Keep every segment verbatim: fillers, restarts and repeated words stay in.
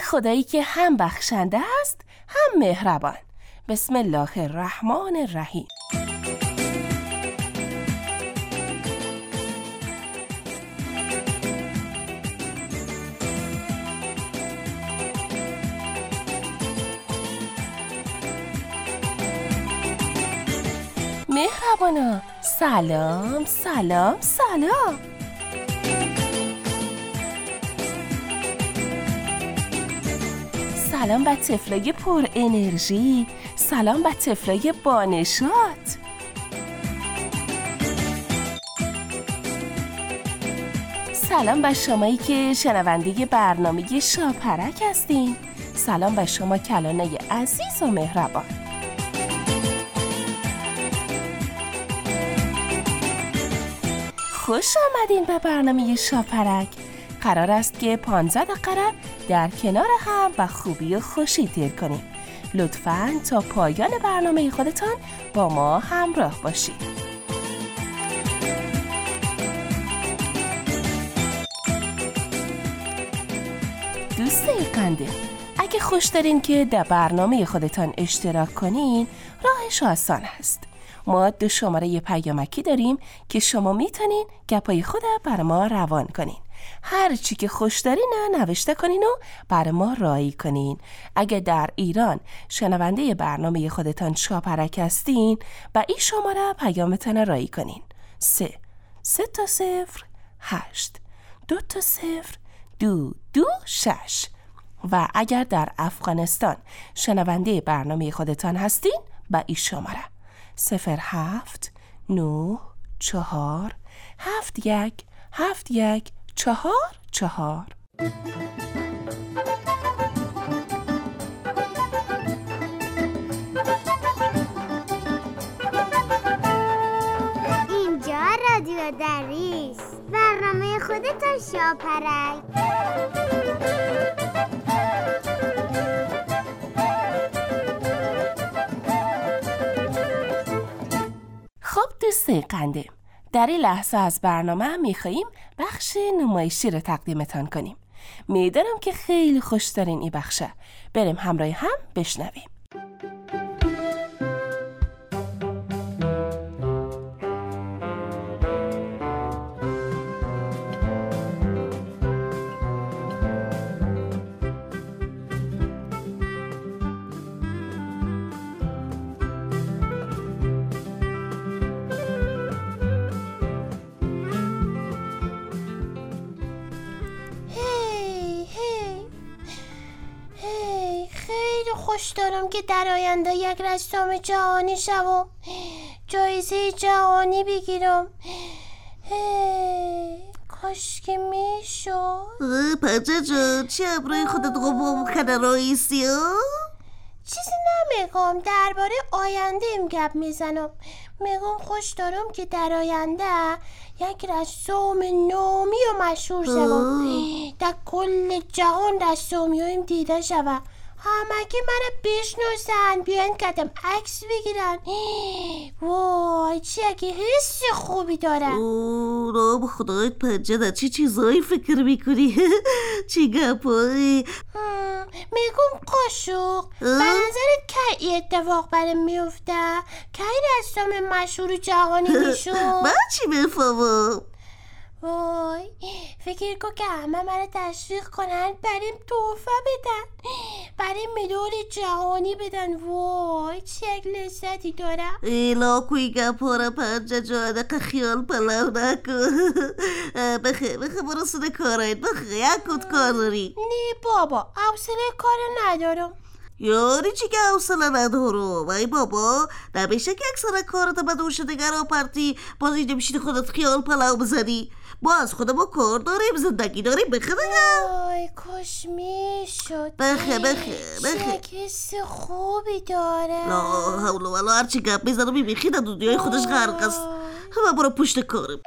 خدایی که هم بخشنده است هم مهربان. بسم الله الرحمن الرحیم. مهربانا، سلام سلام سلام. سلام بر طفلای پر انرژی، سلام بر طفلای بانشات. سلام بر شمایی که شنونده برنامه شاپرک هستین. سلام بر شما کلانای عزیز و مهربان. خوش آمدین به برنامه شاپرک. قرار است که پانزده دقیقه در کنار هم با خوبی و خوشی تیر کنیم. لطفاً تا پایان برنامه خودتان با ما همراه باشید. دوستای قنده، اگه خوش دارین که در برنامه خودتان اشتراک کنین، راهش آسان است. ما دو شماره پیامکی داریم که شما میتونین گپای خود بر ما روان کنین. هر چی که خوش دارین نوشته کنین و بر ما رایی کنین. اگه در ایران شنونده برنامه خودتان شاپرک هستین، با این شماره پیامتان رایی کنین. سه سه تا صفر هشت دو تا صفر دو دو شش. و اگر در افغانستان شنونده برنامه خودتان هستین، با این شماره صفر هفت نه چهار هفت یک هفت یک چهار چهار. اینجا رادیو دریس، برنامه خودتان شاپرک. خب دوستای قنده، در این لحظه از برنامه میخواییم بخش نمایشی رو تقدیمتان کنیم. میدانم که خیلی خوش دارین این بخشه. بریم همراه هم بشنویم. خوش دارم که در آینده یک رسام جهانی شوم، جایزه جهانی بگیرم. کاش که میشد. پنجه جان، چی ابروی خودت قبام کنه رئیسی ها؟ چیزی نمیگم، درباره آینده ام گپ میزنم. میگم خوش دارم که در آینده یک رسام نامی و مشهور شوم، در کل جهان رسامی هایم دیده شوم، همه که من بشناسن، بیان کتم عکس بگیرن. وای چه اگه حس خوبی دارن. اوه رام خدایت پنجه در چی چیزایی فکر میکنی؟ چی گپایی؟ میگم قاشق، به نظرت که این اتفاق برم میفته؟ که این رسام مشهور جهانی میشو؟ من چی بفهمم؟ وای فکر کن که همه من تشویق کنن، بریم تحفه بدن، بریم مدال جهانی بدن. وای چه یک لذتی داره. ایلا کوی گپاره پنجه جانقه خیال پلو نکن. بخی بخی برو سونه کارهایت، بخی یک کت کار داری. نه بابا حوصله کار ندارم. یاری چی که حوصله ندارم؟ ای بابا نمیشه که اکثر کارت به دوش دیگر آپرتی، باز اینجا میشید خودت خیال پلو بزنی. ما از خودم ما کار داریم، زندگی داریم. بخه دیگه. آی کاش میشد. بخه بخه بخه چه حس خوبی داره. لا حول ولا هرچی گپ میزنم میبیخی در دنیای خودش غرق است. همه برو پشت کارم.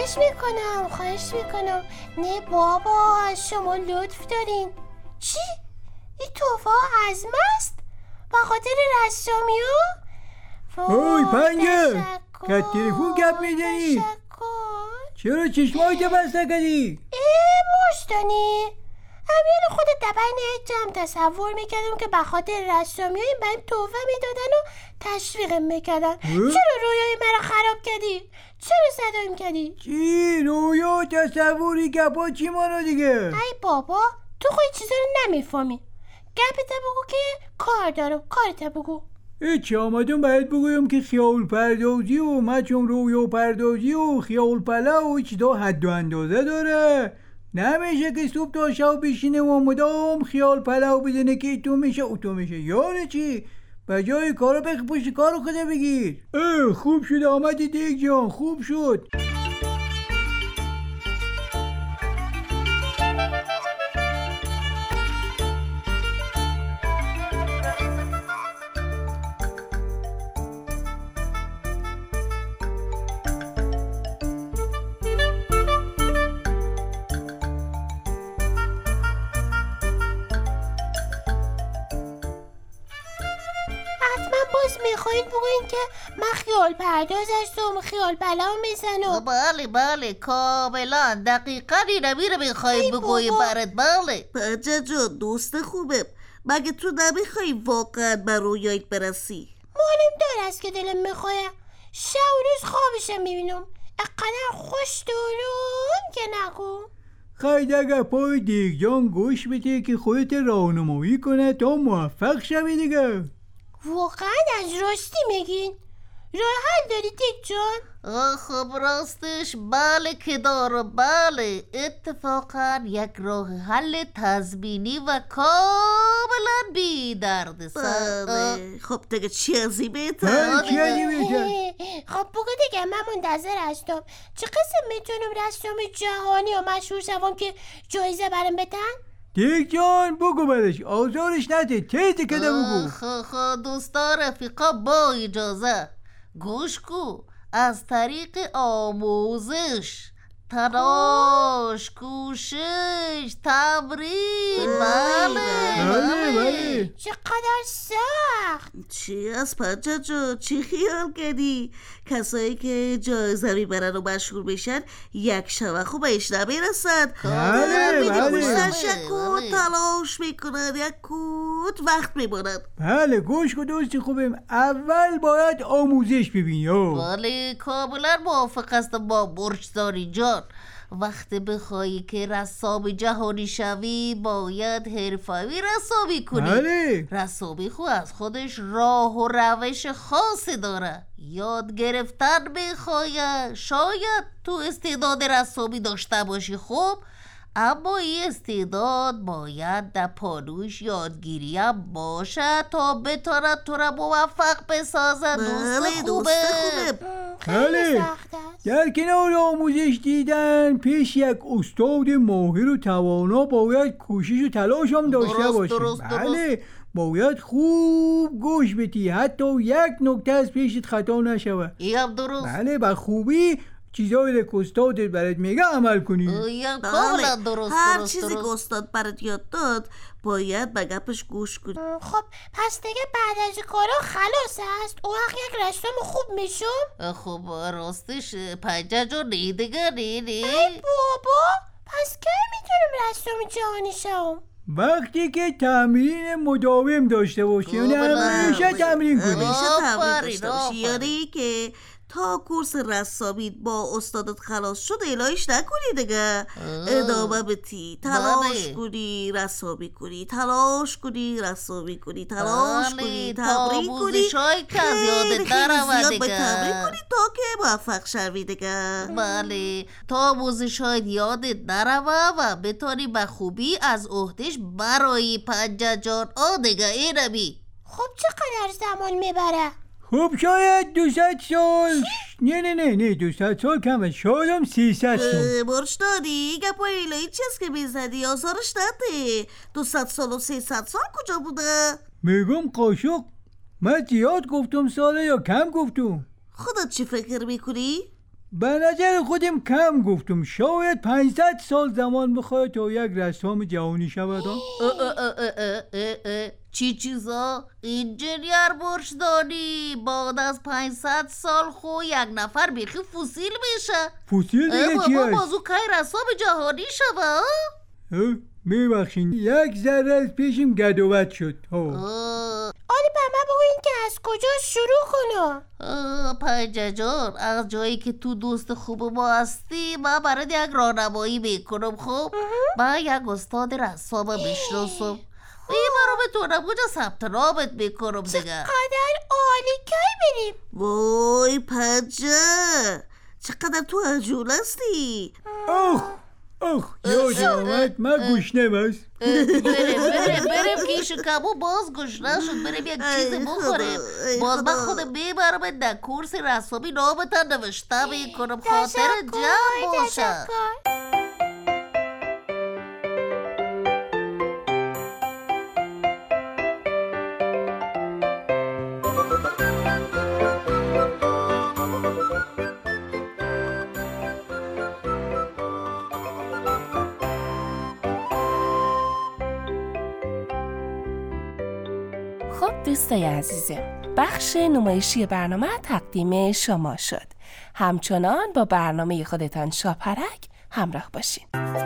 خواهش میکنم خواهش میکنم نه بابا، از شما لطف دارین. چی؟ این توفا از ماست؟ با خاطر رسامی ها؟ اوی پنجه که تلفون گپ میزنی؟ چرا چشمایتو بسته کردی؟ ای مشتانی، همین خودت دبین جمع تصور میکردم که بخاطر رسامی های من توفه میدادن و تشویقم میکردن. چرا رویای مرا خراب کردی؟ چرا صدایم کردی؟ چی؟ رویا تصوری گپا چی مانا دیگه؟ ای بابا تو خود چیزا رو نمیفهمی. گپت بگو که کار دارم، کارت بگو. ایچی آمدم باید بگویم که خیال پردازی و مچم رویا پردازی و خیال پلا و چیزا حد و اندازه داره. نمیشه که صبح تا شب بشینه و مدام خیال پلاو بزنه که تو میشه او تو میشه. یعنی چی؟ به جای کارو بخی پشت کارو خدا بگیر. اه خوب شد آمدی دیگ جان، خوب شد. میخواید بگوین که من خیال پرداز هستم، خیال بلا میزنم؟ بله بله کاملا دقیقا این نمیره میخواید بگوین برات. بله پنجه جان دوست خوبم، مگه تو نمیخوایی واقعا به رویایت برسی؟ معلوم دار است که دلم میخواه. شب و روز خوابشم میبینم، اقدر خوش دارم که نگو. خواهید اگر پای دیگ جان گوش بده که خودت راهنمایی کنه تا موفق شوی دیگه. واقعا از راستی میگین؟ راه حل داری دیگ جان؟ خب راستش بله که دارم. بله اتفاقا یک راه حل تضمینی و کاملا بی درد سر. بله خب دیگه چی ازی بهتر؟ چی ازی بهتر؟ خب بگو دیگه من منتظر هستم. چه قسم میتونم رسام جهانی و مشهور شوم که جایزه برم بدن؟ دیگ جان بگو برش، آزارش نده، تیتی کده بگو. خب دوستا رفیقا با اجازه گوش کو. از طریق آموزش، تلاش، کوشش، تمرین. بله بله بله. چقدر سخت. چی از پنجه جو؟ چی خیال کردی؟ کسایی که جایزه میبرن و مشهور بشن یک شبه خوب بهش نمیرسن. بله بله. شکوت تلاش میکنن، یک کوت وقت میبرن. بله گوش کن دوستی خوبم، اول باید آموزش ببینی. بله کاملا موافق هستم با برجداری جان. وقتی بخوایی که رسام جهانی شوی باید حرفه‌ای رسامی کنی. بله. رسامی خود از خودش راه و روش خاصی داره. یاد گرفتن بخوای. شاید تو استعداد رسامی داشته باشی خوب، اما این استعداد باید در پانوش یادگیری هم باشه تا بتونه تو را موفق بسازه. دوست خوبه. بله. در کنار آموزش دیدن پیش یک استاد ماهر و توانا باید کوشش و تلاش هم داشته باشی. بله باید خوب گوش بدی، حتی یک نکته از پیشت خطا نشوه. این درست. بله با خوبی چیزایی که استادت برات میگه عمل کنی. کاملا درست. هر چیزی که استاد برات یاد داد باید به گپش گوش کنی. خب پس دیگه بعد از کارا خلاص است؟ او وقت یک رسام خوب میشم؟ خب راستش پنجه جا نه دیگه نه نه. ای بابا پس کی میتونم رسام جهانی شم؟ وقتی که تمرین مداوم داشته باشی، یعنی همیشه تمرین کنی. همیشه تمرین داشته باشی، یعنی که تا کورس رسامیت با استادت خلاص شد الهیش نکنی دیگه. ادامه بدی، تلاش کنی رسامی کنی، تلاش کنی رسامی کنی، تلاش کنی، تمرین کنی، خیلی خیلی زیاد به تمرین کنی تا که موفق شوی دیگه. بله تا آموزش‌های یادت نروه و بتانی به خوبی از عهده‌اش برای پنجه جان. آ دیگه اینمی. خب چقدر زمان میبره؟ خب شاید دوصد سال. نه نه نه نه دوصد سال کمه، شاید هم سیصد سال. برشتاری گپا الهی چیست که میزدی؟ آزارش نده. دوصد سال و سیصد سال کجا بوده؟ میگم قاشق، من زیاد گفتم ساله یا کم گفتم؟ خودت چی فکر میکنی؟ به نظر خودم کم گفتم. شاید پانصد سال زمان بخواد تا یک رسام جهانی شود. چی چیزا؟ انجینیر برشدانی بعد از پانصد سال خو یک نفر بیخی فسیل میشه. فسیل دیگه چی هست؟ بابا بازو که رسام جهانی شود. میبخشین یک ذره از پیشم گدوت شد. آلی به من بگوین که از کجا شروع کنم؟ پنجه جان، از جایی که تو دوست خوب ما هستی من برای یک راهنمایی میکنم. خب من یک استاد رسام میشناسم. این برام تو نمونجا ثبت نامت میکنم دیگه. چقدر عالی. کی بریم؟ وای پنجه، چقدر تو عجول هستی. آخ آخ یاد آمد من گشنم است. بریم بریم بریم که شکمو باز گشنه شد. بریم یک چیزی بخوریم. باز من خودم میبرم در کورس رسامی نامتن نوشته میکنم خاطر جمع باشه. خب دوستای عزیزم، بخش نمایشی برنامه تقدیم شما شد. همچنان با برنامه خودتان شاپرک همراه باشین.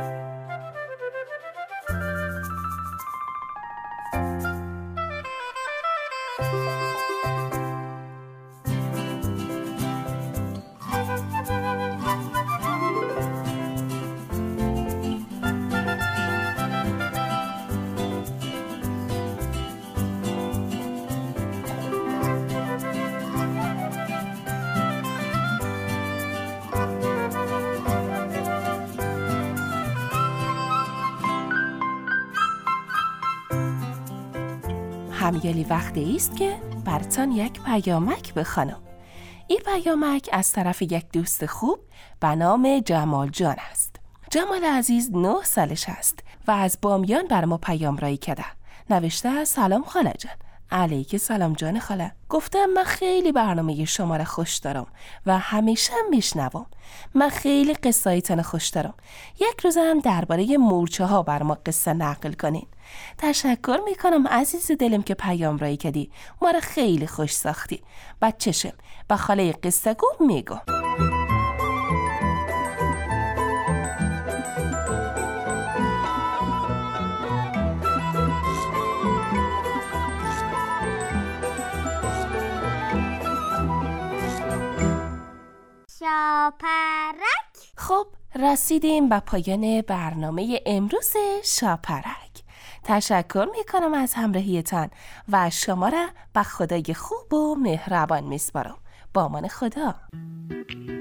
همیالی وقتی است که براتان یک پیامک بخوانم. این پیامک از طرف یک دوست خوب به نام جمال جان است. جمال عزیز نه سالش است و از بامیان بر ما پیام رایی کرده. نوشته سلام خاله جان. علیک سلام جان خاله. گفتم من خیلی برنامه شما را خوش دارم و همیشه میشنوم. من خیلی قصایتان خوش دارم. یک روز هم درباره مورچه ها بر ما قصه نقل کنین. تشکر میکنم عزیز دلم که پیام رایی کردی. ما را خیلی خوش ساختی. بچه‌شم با خاله قصه گو میگم. شاپرک. خب رسیدیم به پایان برنامه امروز شاپرک. تشکر میکنم از همراهیتان و شما را به خدای خوب و مهربان میسپارم. با امان خدا.